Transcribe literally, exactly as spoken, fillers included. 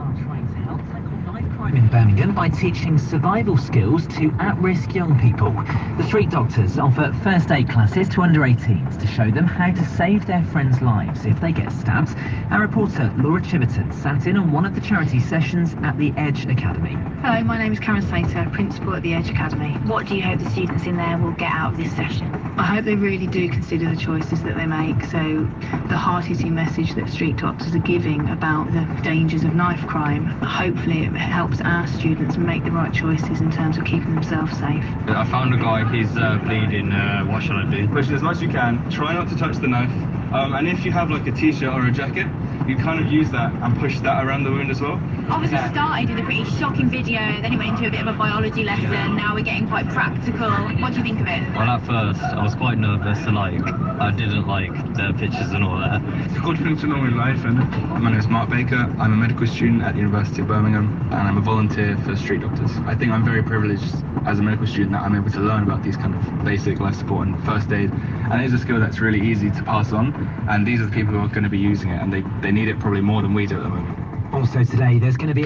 are trying to help tackle knife crime in Birmingham by teaching survival skills to at-risk young people. The Street Doctors offer first aid classes to under eighteens to show them how to save their friends' lives if they get stabbed. Our reporter Laura Chiverton sat in on one of the charity sessions at the Edge Academy. Hello, my name is Karen Slater, Principal at the Edge Academy. What do you hope the students in there will get out of this session? I hope they really do consider the choices that they make, so the hard-hitting message that Street Doctors are giving about the dangers of knife crime, hopefully it helps our students make the right choices in terms of keeping themselves safe. I found a guy, he's uh, bleeding, uh, what shall I do? Push it as much as you can, try not to touch the knife, um, and if you have like a t-shirt or a jacket, you kind of use that and push that around the wound as well. Obviously it started with a pretty shocking video, then it went into a bit of a biology lesson, now we're getting quite practical. What do you think of it? Well, at first I was quite nervous, and like I didn't like the pictures and all that. It's a good thing to know in life, and my name is Mark Baker. I'm a medical student at the University of Birmingham, and I'm a volunteer for Street Doctors. I think I'm very privileged as a medical student that I'm able to learn about these kind of basic life support and first aid, and it is a skill that's really easy to pass on, and these are the people who are going to be using it, and they, they need it probably more than we do at the moment. Also today, there's going to be